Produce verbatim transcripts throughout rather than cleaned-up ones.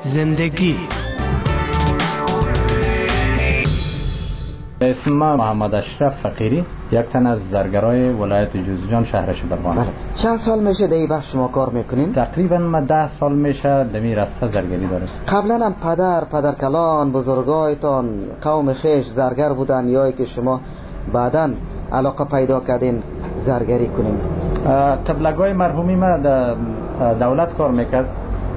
زندگی. اسم ما محمد اشرف فقیری، یک تن از زرگرای ولایت جوزجان شهر شبرغان. بله. چند سال میشه در این بخش شما کار میکنین؟ تقریبا ما ده سال میشه در این راسته زرگری داریم. قبلا هم پدر پدرکلان بزرگایتان قوم خیش زرگر بودن یا که شما بعداً علاقه پیدا کردین زرگری کنین؟ تبلگای مرحومی ما در دولت کار میکرد،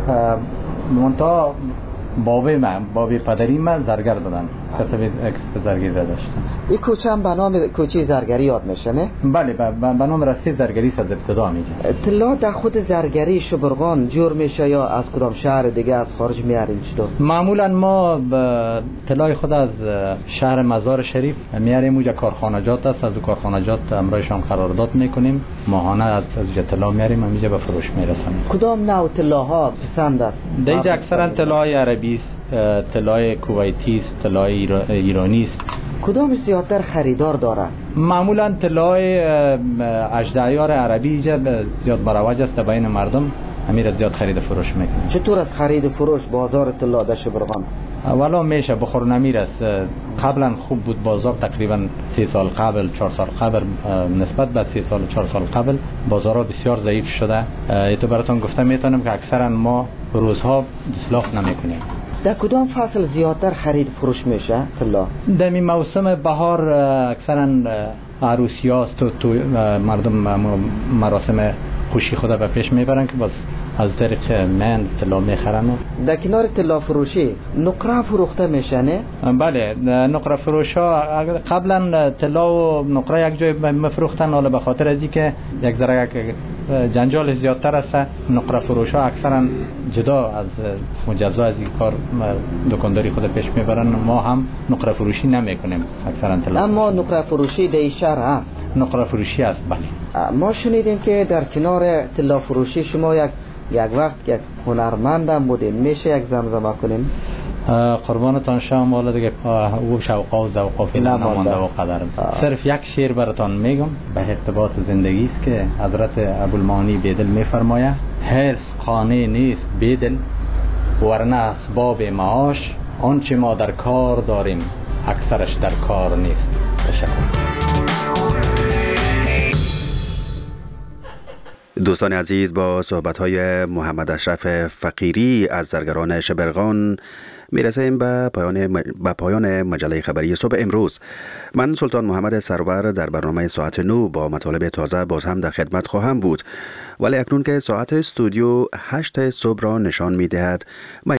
منتها بابی من بابی پدری من زرگر دادن، کسب اکس زرگری داشتن. این کوچه هم به نام کوچه زرگری یاد میشه نه؟ بله، به نام راستی زرگری از ابتدا میگه. طلا در خود زرگری شبرغان جور میشه یا از کدام شهر دیگه از خارج میارین چطور؟ معمولا ما طلای خود از شهر مزار شریف میاریم، اونجا کارخانجات است، از کارخانجات امرایشان قرارداد میکنیم، ماهانه از از طلا میاریم، همینجا به فروش میرسونیم. کدام نوع طلاها پسند است؟ دیگه اکثرا طلای عربی است، طلای کویتی است، طلای ایرانی است. کدام زیادتر خریدار داره؟ معمولا طلای اجدایار عربی زیاد مروج است بین مردم، امیر زیاد خرید فروش میکنه. چطور از خرید فروش بازار طلا در شبرغان؟ اولا میشه بخور نمیر است. قبلا خوب بود بازار، تقریبا سه سال قبل چهار سال قبل نسبت به سه سال چهار سال قبل بازارها بسیار ضعیف شده. ایتو براتون گفته میتونم که اکثرا ما روزها دسلاف نمیکنیم. در کدام فصل زیادتر خرید فروش میشه طلا؟ در این موسم بهار اکثرا عروسی هاست و تو مردم مراسم خوشی خود به پیش میبرن که باز از طریق من طلا میخرن. در کنار طلا فروشی نقره فروخته میشه نه؟ بله، نقره فروش ها قبلا طلا و نقره یک جای مفروختن، حالا به خاطر از اینکه یک ذره جنجال زیادتر است، نقره فروش ها اکثرا جدا از مجزا از این کار دکانداری خود پیش میبرن. ما هم نقره فروشی نمیکنیم اکثرا طلا. اما نقره فروشی در شهر هست؟ نقره فروشی است، بله. ما شنیدیم که در کنار طلا فروشی شما یک یک وقت یک هنرمندم بودین، میشه یک زمزمه کنین؟ قربانتان شما، والا دیگه او شوقا و ذوقا فی نمانده و قدر. صرف یک شعر براتون میگم به ارتباط زندگی است که حضرت ابوالمعانی بیدل میفرماید: حرص خانه نیست بیدل، ورنه اسباب معاش آنچه ما در کار داریم اکثرش در کار نیست. تشکر. دوستان عزیز، با صحبت‌های محمد اشرف فقیری از زرگران شبرغان میرسیم به پایان به پایان مجله خبری صبح امروز. من سلطان محمد سرور در برنامه ساعت نو با مطالب تازه باز هم در خدمت خواهم بود، ولی اکنون که ساعت استودیو هشت صبح را نشان می‌دهد